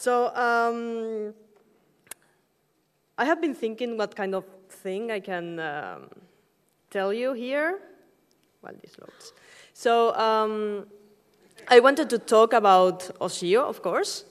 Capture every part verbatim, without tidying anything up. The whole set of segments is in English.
So um, I have been thinking what kind of thing I can um, tell you here while this loads. So um, I wanted to talk about Osio, of course,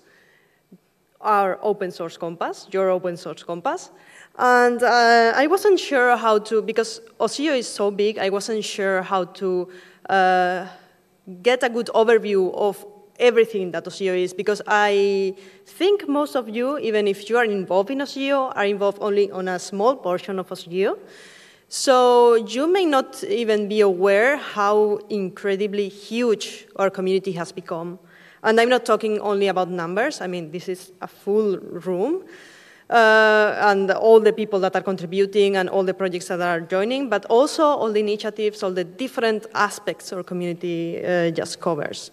our open source compass, your open source compass. And uh, I wasn't sure how to, because Osio is so big, I wasn't sure how to uh, get a good overview of everything that Osio is, because I think most of you, even if you are involved in Osio, are involved only on a small portion of Osio. So you may not even be aware how incredibly huge our community has become. And I'm not talking only about numbers. I mean, this is a full room. Uh, and all the people that are contributing and all the projects that are joining, but also all the initiatives, all the different aspects our community uh, just covers.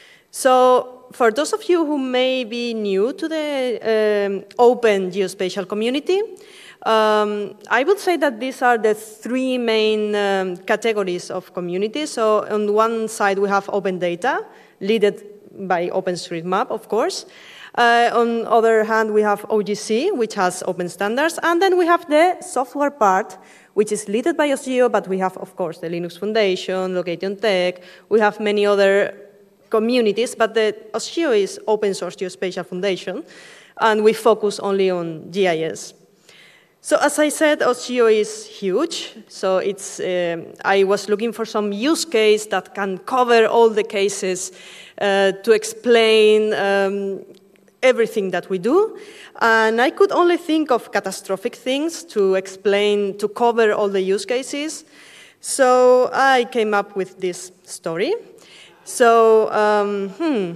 So for those of you who may be new to the um, open geospatial community, um, I would say that these are the three main um, categories of community. So on one side, we have open data, led by OpenStreetMap, of course. Uh, on the other hand, we have O G C, which has open standards. And then we have the software part, which is led by Osio, but we have, of course, the Linux Foundation, Location Tech. We have many other communities, but the Osio is Open Source Geospatial Foundation, and we focus only on G I S. So as I said, Osio is huge. So it's, um, I was looking for some use case that can cover all the cases uh, to explain um, everything that we do. And I could only think of catastrophic things to explain, to cover all the use cases. So I came up with this story. So, um, hmm,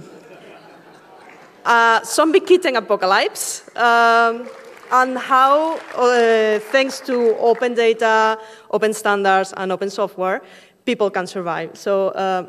uh, zombie kitten apocalypse. Um, And how, uh, thanks to open data, open standards, and open software, people can survive. So, uh,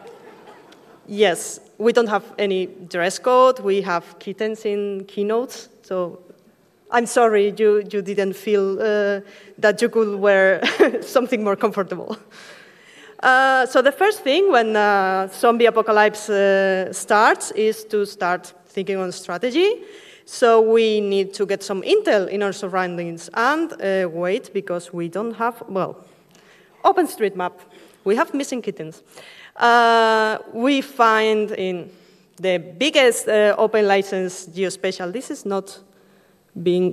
yes, we don't have any dress code. We have kittens in keynotes. So, I'm sorry you, you didn't feel uh, that you could wear something more comfortable. Uh, so the first thing when uh, zombie apocalypse uh, starts is to start thinking on strategy. So we need to get some intel in our surroundings and uh, wait, because we don't have, well, OpenStreetMap. We have missing kittens. Uh, we find in the biggest uh, open license geospatial, this is not being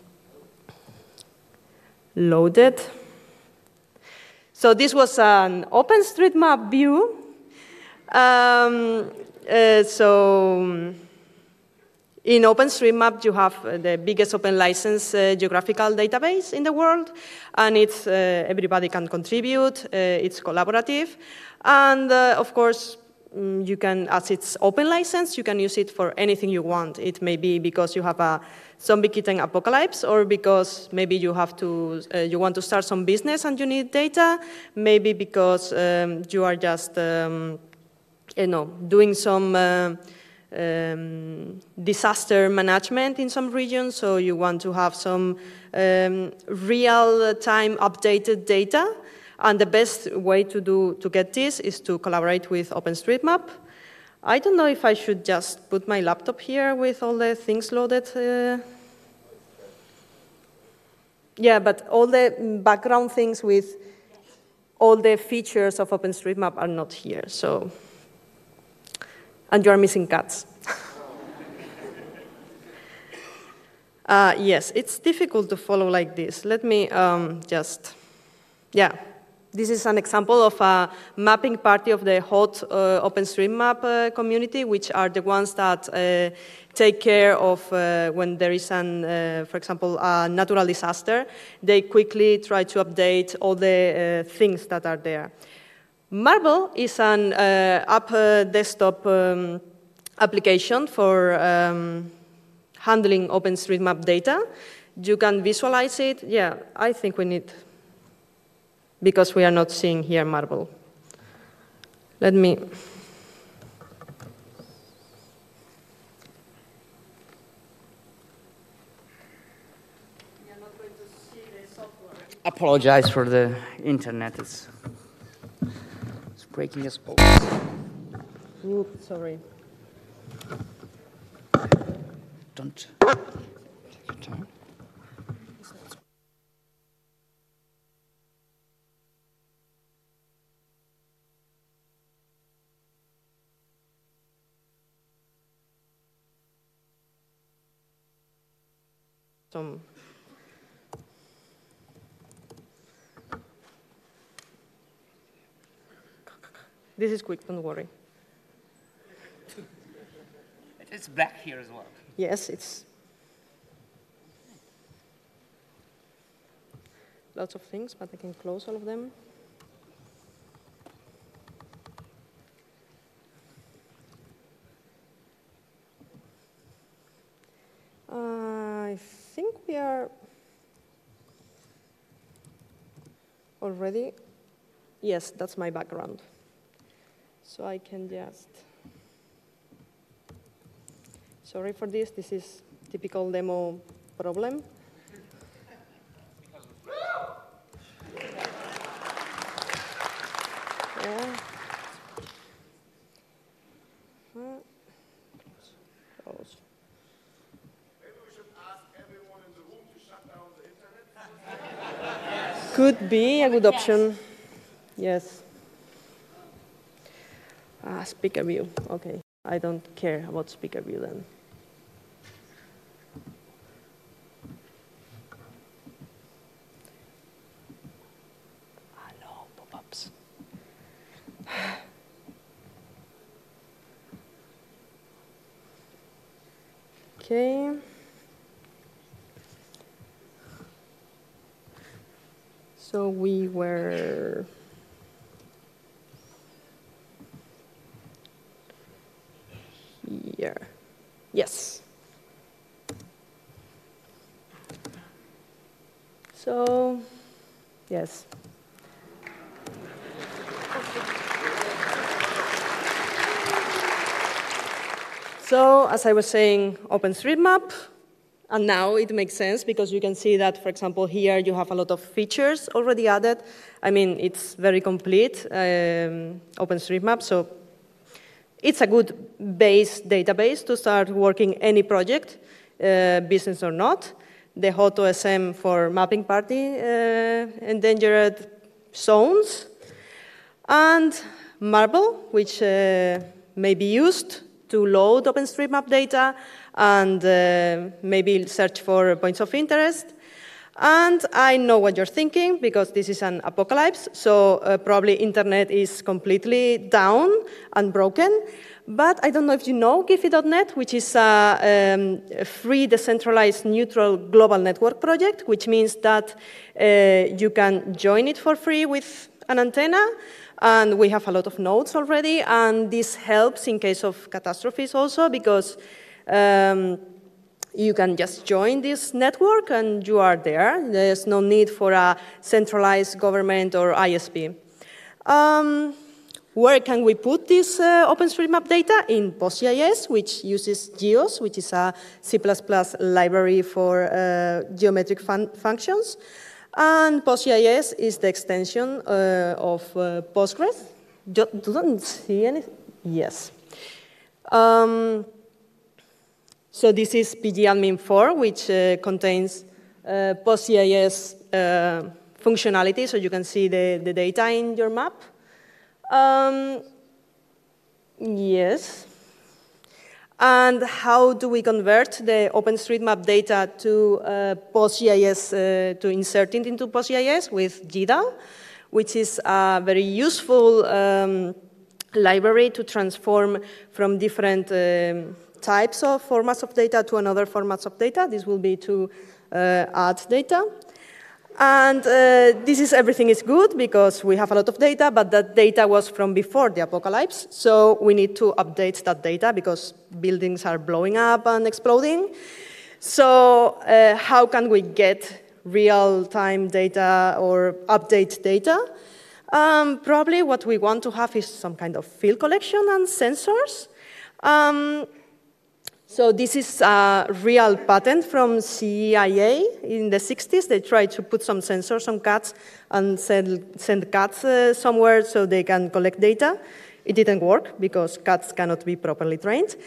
loaded. So this was an OpenStreetMap view. Um, uh, so. In OpenStreetMap, you have the biggest open license uh, geographical database in the world, and it's, uh, everybody can contribute, uh, it's collaborative, and uh, of course, um, you can, as it's open license, you can use it for anything you want. It may be because you have a zombie kitten apocalypse, or because maybe you have to, uh, you want to start some business and you need data, maybe because um, you are just, um, you know, doing some uh, Um, disaster management in some regions, so you want to have some um, real-time updated data, and the best way to do to get this is to collaborate with OpenStreetMap. I don't know if I should just put my laptop here with all the things loaded. Uh, yeah, but all the background things with all the features of OpenStreetMap are not here, so. And you are missing cats. uh, yes, it's difficult to follow like this. Let me um, just, yeah. This is an example of a mapping party of the hot uh, OpenStreetMap uh, community, which are the ones that uh, take care of uh, when there is, an, uh, for example, a natural disaster. They quickly try to update all the uh, things that are there. Marble is an uh, app uh, desktop um, application for um, handling OpenStreetMap data. You can visualize it. Yeah, I think we need, because we are not seeing here Marble. Let me. Apologize for the internet. It's breaking us both. Oops, sorry. don't. Some This is quick, don't worry. It's black here as well. Yes, it's lots of things, but I can close all of them. Uh, I think we are already. Yes, that's my background. So I can just, sorry for this, this is typical demo problem. Yeah. Close. Maybe we should ask everyone in the room to shut down the internet. Could be a good option. Yes. Ah, speaker view. Okay. I don't care about speaker view then. Hello, pop-ups. Okay. So we were here. Yes. So, yes. So, as I was saying, OpenStreetMap, and now it makes sense because you can see that, for example, here you have a lot of features already added. I mean, it's very complete, um, OpenStreetMap, so it's a good base database to start working any project, uh, business or not. The HotOSM for mapping party uh, endangered zones, and Marble, which uh, may be used to load OpenStreetMap data and uh, maybe search for points of interest. And I know what you're thinking, because this is an apocalypse, so uh, probably internet is completely down and broken. But I don't know if you know Giphy dot net, which is a, um, a free, decentralized, neutral global network project, which means that uh, you can join it for free with an antenna. And we have a lot of nodes already, and this helps in case of catastrophes also, because um, you can just join this network and you are there. There's no need for a centralized government or I S P. Um, where can we put this uh, OpenStreetMap data? In PostGIS, which uses GEOS, which is a C plus plus library for uh, geometric fun functions. And PostGIS is the extension uh, of uh, Postgres. You don't see anything? Yes. Um, So this is pgadmin four, which uh, contains uh, PostGIS uh, functionality, so you can see the, the data in your map. Um, yes. And how do we convert the OpenStreetMap data to uh, PostGIS, uh, to insert it into PostGIS with G D A L, which is a very useful um, library to transform from different um, types of formats of data to another formats of data. This will be to uh, add data. And uh, this is everything is good because we have a lot of data, but that data was from before the apocalypse. So we need to update that data because buildings are blowing up and exploding. So uh, how can we get real-time data or update data? Um, probably what we want to have is some kind of field collection and sensors. Um, So this is a real patent from C I A in the sixties. They tried to put some sensors on cats and send, send cats uh, somewhere so they can collect data. It didn't work because cats cannot be properly trained.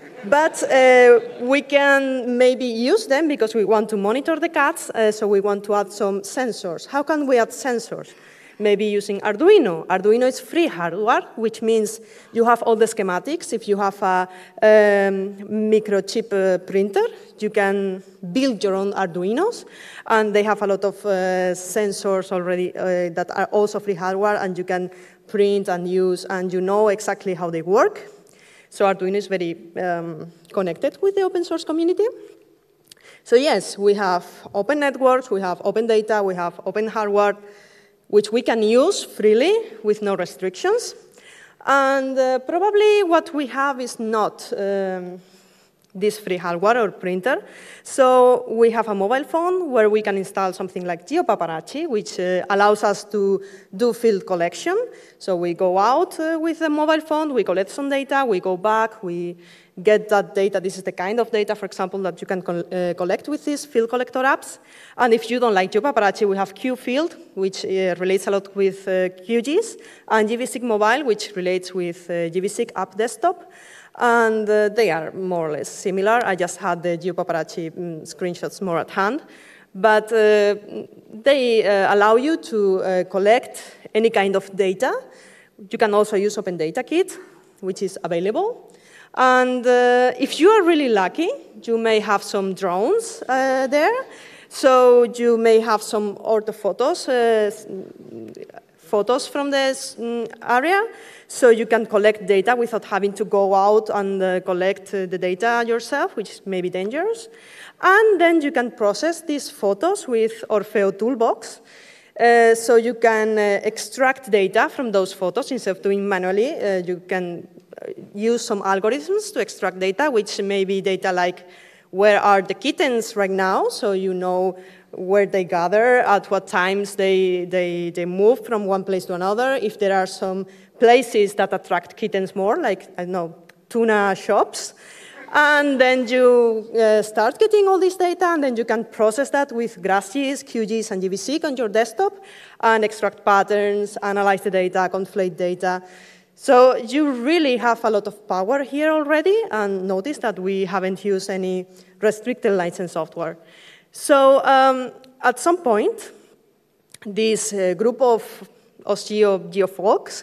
But uh, we can maybe use them because we want to monitor the cats, uh, so we want to add some sensors. How can we add sensors? Maybe using Arduino. Arduino is free hardware, which means you have all the schematics. If you have a um, microchip uh, printer, you can build your own Arduinos, and they have a lot of uh, sensors already uh, that are also free hardware, and you can print and use, and you know exactly how they work. So Arduino is very um, connected with the open source community. So yes, we have open networks, we have open data, we have open hardware, which we can use freely with no restrictions. And uh, probably what we have is not um, this free hardware or printer. So we have a mobile phone where we can install something like GeoPaparazzi, which uh, allows us to do field collection. So we go out uh, with a mobile phone, we collect some data, we go back, we get that data. This is the kind of data, for example, that you can co uh, collect with these field collector apps. And if you don't like GeoPaparazzi, we have QField, which uh, relates a lot with uh, Q G I S, and GVSeek Mobile, which relates with uh, GVSeek App Desktop. And uh, they are more or less similar. I just had the GeoPaparazzi mm, screenshots more at hand. But uh, they uh, allow you to uh, collect any kind of data. You can also use Open Data Kit, which is available. And uh, if you are really lucky, you may have some drones uh, there. So you may have some orthophotos, uh, photos from this um, area. So you can collect data without having to go out and uh, collect uh, the data yourself, which may be dangerous. And then you can process these photos with Orfeo Toolbox. Uh, so you can uh, extract data from those photos instead of doing manually. Uh, you can use some algorithms to extract data, which may be data like where are the kittens right now, so you know where they gather, at what times they, they, they move from one place to another, if there are some places that attract kittens more, like, I don't know, tuna shops. And then you uh, start getting all this data, and then you can process that with GraphGIS, Q G I S, and GVSeek on your desktop, and extract patterns, analyze the data, conflate data. So you really have a lot of power here already, and notice that we haven't used any restricted license software. So um, at some point, this uh, group of Osgeo geofolks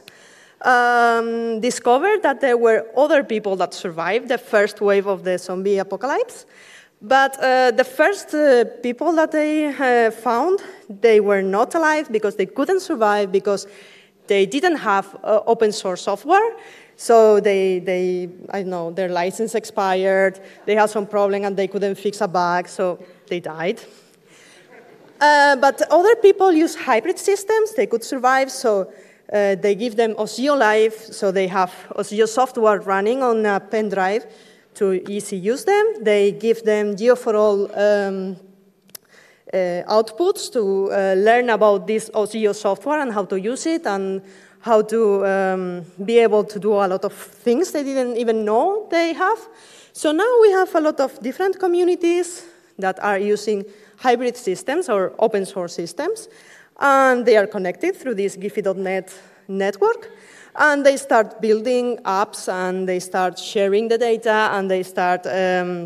um, discovered that there were other people that survived the first wave of the zombie apocalypse. But uh, the first uh, people that they uh, found, they were not alive because they couldn't survive because they didn't have uh, open source software. So they, they, I don't know, their license expired, they had some problem and they couldn't fix a bug, so they died. Uh, but other people use hybrid systems, they could survive, so uh, they give them Osgeo Live, so they have Osgeo software running on a pen drive to easy use them. They give them Geo for All um, uh, outputs to uh, learn about this Osgeo software and how to use it and how to um, be able to do a lot of things they didn't even know they have. So now we have a lot of different communities that are using hybrid systems or open source systems, and they are connected through this Giphy dot net network, and they start building apps, and they start sharing the data, and they start um,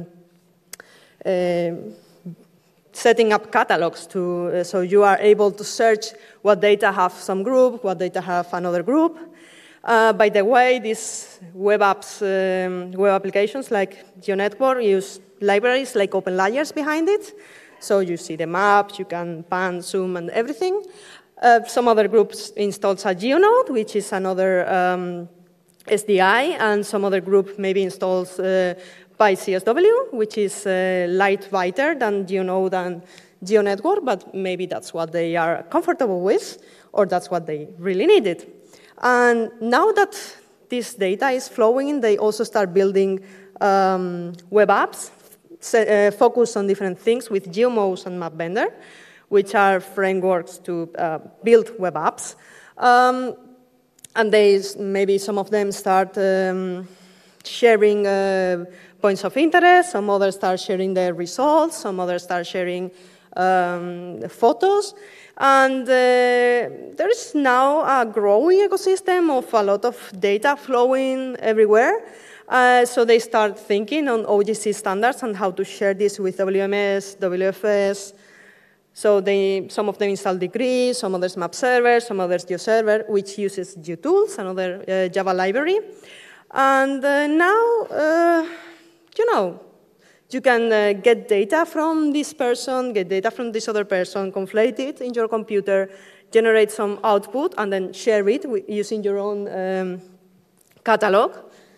uh, setting up catalogs to, uh, so you are able to search what data have some group, what data have another group. Uh, by the way, these web apps, um, web applications like GeoNetwork use libraries like OpenLayers behind it. So you see the maps, you can pan, zoom, and everything. Uh, some other groups installs a GeoNode, which is another um, S D I, and some other group maybe installs uh, PyCSW, which is uh, lighter than GeoNode and GeoNetwork, but maybe that's what they are comfortable with, or that's what they really needed. And now that this data is flowing in, they also start building um, web apps uh, focused on different things with GeoMouse and MapBender, which are frameworks to uh, build web apps. Um, and they, maybe some of them start um, sharing uh, points of interest, some others start sharing their results, some others start sharing um, photos. And uh, there is now a growing ecosystem of a lot of data flowing everywhere. Uh, so they start thinking on O G C standards and how to share this with W M S, W F S. So they, some of them install Degree, some others Map Server, some others GeoServer, which uses GeoTools, another uh, Java library. And uh, now, uh, you know, you can uh, get data from this person, get data from this other person, conflate it in your computer, generate some output, and then share it using your own um, catalog.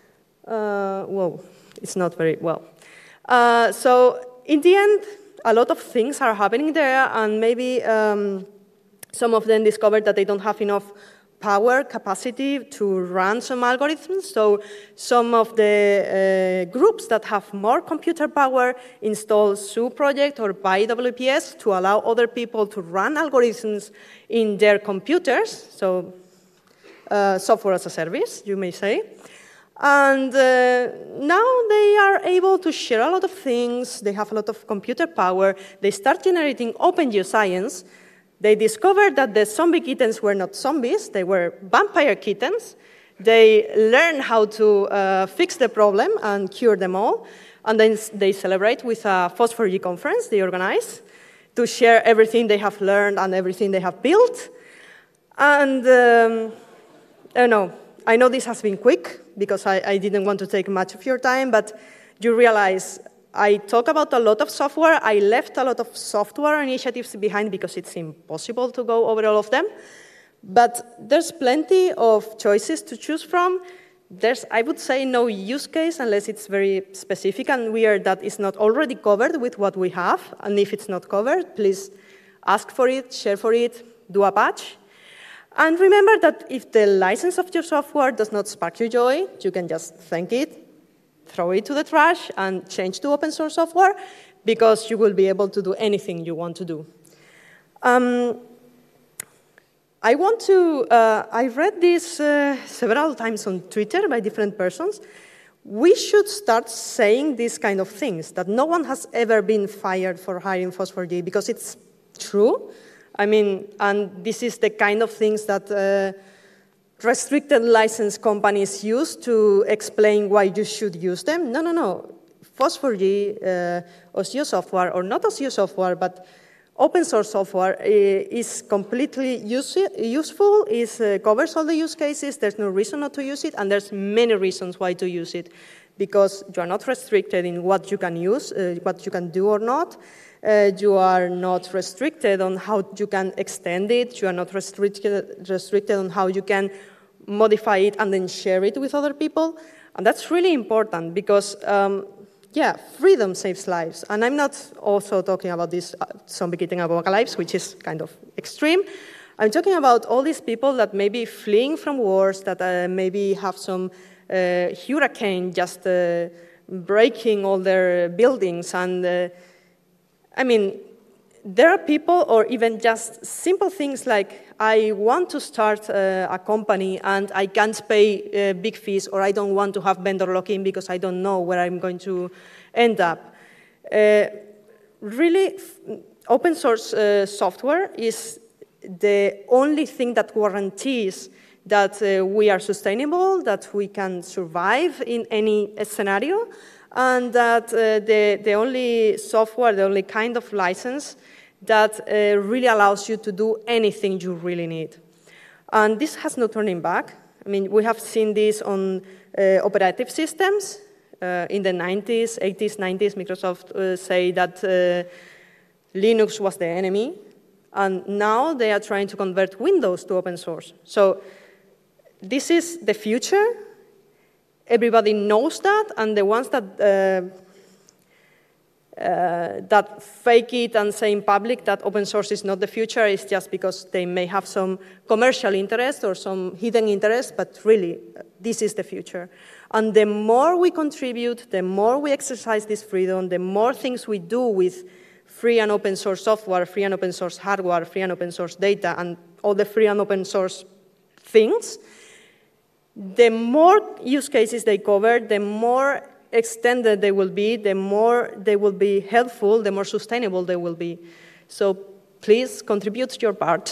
Uh, whoa, it's not very well. Uh, so in the end, a lot of things are happening there, and maybe um, some of them discovered that they don't have enough power capacity to run some algorithms. So some of the uh, groups that have more computer power install Zoo project or buy W P S to allow other people to run algorithms in their computers. So uh, software as a service, you may say. And uh, now they are able to share a lot of things. They have a lot of computer power. They start generating open geoscience. They discovered that the zombie kittens were not zombies. They were vampire kittens. They learned how to uh, fix the problem and cure them all. And then they celebrate with a FOSS four G conference they organize to share everything they have learned and everything they have built. And um, I don't know. I know this has been quick because I, I didn't want to take much of your time, but you realize I talk about a lot of software. I left a lot of software initiatives behind because it's impossible to go over all of them. But there's plenty of choices to choose from. There's, I would say, no use case unless it's very specific and weird that is not already covered with what we have. And if it's not covered, please ask for it, share for it, do a patch. And remember that if the license of your software does not spark your joy, you can just thank it, throw it to the trash, and change to open source software, because you will be able to do anything you want to do. Um, I want to, uh, I read this uh, several times on Twitter by different persons. We should start saying these kind of things, that no one has ever been fired for hiring FOSS four G, because it's true. I mean, and this is the kind of things that uh, restricted license companies use to explain why you should use them. No, no, no. FOSS four G, uh, Osio software, or not Osio software, but open source software uh, is completely use useful, is, uh, covers all the use cases. There's no reason not to use it, and there's many reasons why to use it, because you are not restricted in what you can use, uh, what you can do or not. Uh, you are not restricted on how you can extend it. You are not restricted, restricted on how you can modify it and then share it with other people. And that's really important because, um, yeah, freedom saves lives. And I'm not also talking about this uh, zombie kitten apocalypse, which is kind of extreme. I'm talking about all these people that may be fleeing from wars, that uh, maybe have some uh, hurricane just uh, breaking all their buildings. And uh, I mean, there are people, or even just simple things like, I want to start uh, a company and I can't pay uh, big fees, or I don't want to have vendor lock-in because I don't know where I'm going to end up. Uh, really, open source uh, software is the only thing that guarantees that uh, we are sustainable, that we can survive in any scenario, and that uh, the, the only software, the only kind of license that uh, really allows you to do anything you really need. And this has no turning back. I mean, we have seen this on uh, operative systems. Uh, in the nineties, eighties, nineties, Microsoft uh, say that uh, Linux was the enemy, and now they are trying to convert Windows to open source. So this is the future. Everybody knows that, and the ones that uh, uh, that fake it and say in public that open source is not the future is just because they may have some commercial interest or some hidden interest, but really, this is the future. And the more we contribute, the more we exercise this freedom, the more things we do with free and open source software, free and open source hardware, free and open source data, and all the free and open source things, the more use cases they cover, the more extended they will be, the more they will be helpful, the more sustainable they will be. So please contribute your part.